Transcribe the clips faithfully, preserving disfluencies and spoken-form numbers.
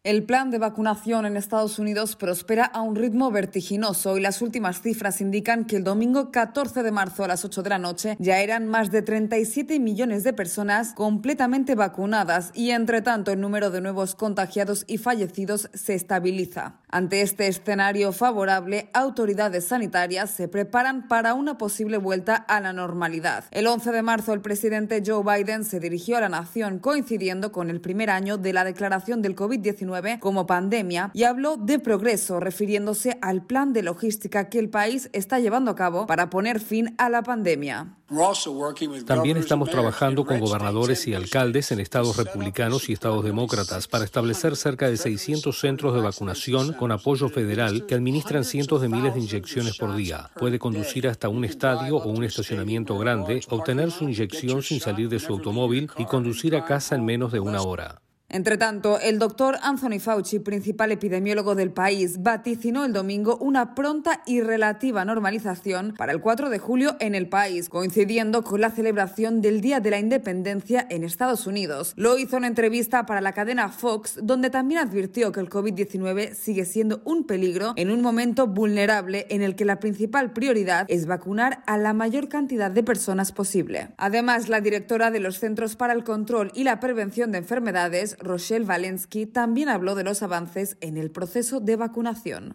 El plan de vacunación en Estados Unidos prospera a un ritmo vertiginoso y las últimas cifras indican que el domingo catorce de marzo a las ocho de la noche ya eran más de treinta y siete millones de personas completamente vacunadas y, entre tanto, el número de nuevos contagiados y fallecidos se estabiliza. Ante este escenario favorable, autoridades sanitarias se preparan para una posible vuelta a la normalidad. El once de marzo, el presidente Joe Biden se dirigió a la nación coincidiendo con el primer año de la declaración del COVID diecinueve como pandemia y habló de progreso, refiriéndose al plan de logística que el país está llevando a cabo para poner fin a la pandemia. También estamos trabajando con gobernadores y alcaldes en estados republicanos y estados demócratas para establecer cerca de seiscientos centros de vacunación con apoyo federal que administran cientos de miles de inyecciones por día. Puede conducir hasta un estadio o un estacionamiento grande, obtener su inyección sin salir de su automóvil y conducir a casa en menos de una hora. Entre tanto, el doctor Anthony Fauci, principal epidemiólogo del país, vaticinó el domingo una pronta y relativa normalización para el cuatro de julio en el país, coincidiendo con la celebración del Día de la Independencia en Estados Unidos. Lo hizo en entrevista para la cadena Fox, donde también advirtió que el COVID diecinueve sigue siendo un peligro en un momento vulnerable en el que la principal prioridad es vacunar a la mayor cantidad de personas posible. Además, la directora de los Centros para el Control y la Prevención de Enfermedades, Rochelle Walensky, también habló de los avances en el proceso de vacunación.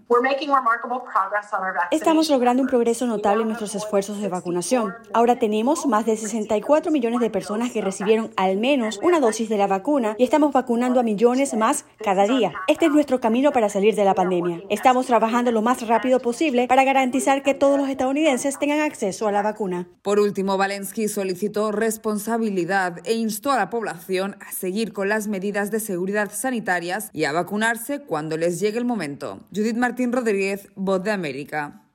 Estamos logrando un progreso notable en nuestros esfuerzos de vacunación. Ahora tenemos más de sesenta y cuatro millones de personas que recibieron al menos una dosis de la vacuna y estamos vacunando a millones más cada día. Este es nuestro camino para salir de la pandemia. Estamos trabajando lo más rápido posible para garantizar que todos los estadounidenses tengan acceso a la vacuna. Por último, Walensky solicitó responsabilidad e instó a la población a seguir con las medidas de seguridad sanitarias y a vacunarse cuando les llegue el momento. Judith Martín Rodríguez, Voz de América.